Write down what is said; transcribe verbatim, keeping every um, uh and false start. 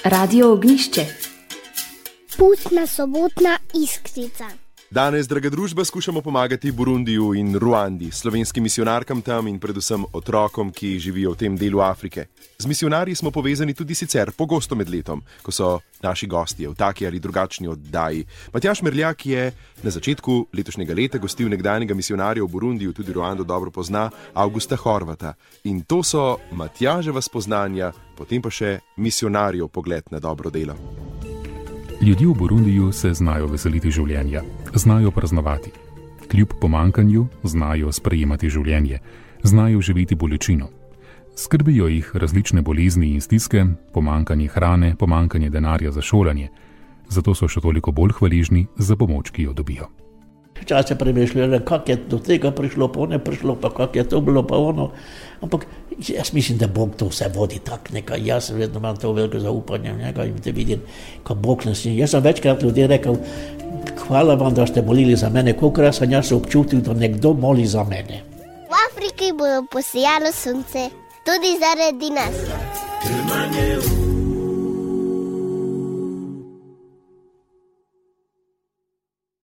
Radio Ognjišče. Pustna sobotna iskrica. Danes, draga družba, skušamo pomagati Burundiju in Ruandi, slovenskim misionarkam tam in predvsem otrokom, ki živijo v tem delu Afrike. Z misionarji smo povezani tudi sicer pogosto med letom, ko so naši gostje v taki ali drugačni oddaji. Matjaž Merljak je na začetku letošnjega leta gostil nekdanjega misionarja v Burundiju, tudi Ruando dobro pozna, Augusta Horvata. In to so Matjaževa spoznanja, potem pa še misionarjev pogled na dobro delo. Ljudje v Burundiju se znajo veseliti življenja, znajo praznovati. Kljub pomankanju znajo sprejemati življenje, znajo živeti bolečino. Skrbijo jih različne bolezni in stiske, pomankanje hrane, pomankanje denarja za šolanje. Zato so še toliko bolj hvaležni za pomoč, ki jo dobijo. Včasih premišljali, kako je do tega prišlo, pa ne prišlo, pa kako je to bilo, pa ono. Ampak jaz mislim, da Bog to vse vodi tak nekaj. Jaz vedno imam to veliko zaupanje v njega in te vidim, ko Bog nas je. Jaz sem večkrat ljudi rekel, hvala vam, da ste molili za mene, koliko sem jaz občutil, da nekdo moli za mene. V Afriki bo posijalo sonce, tudi zaradi nas.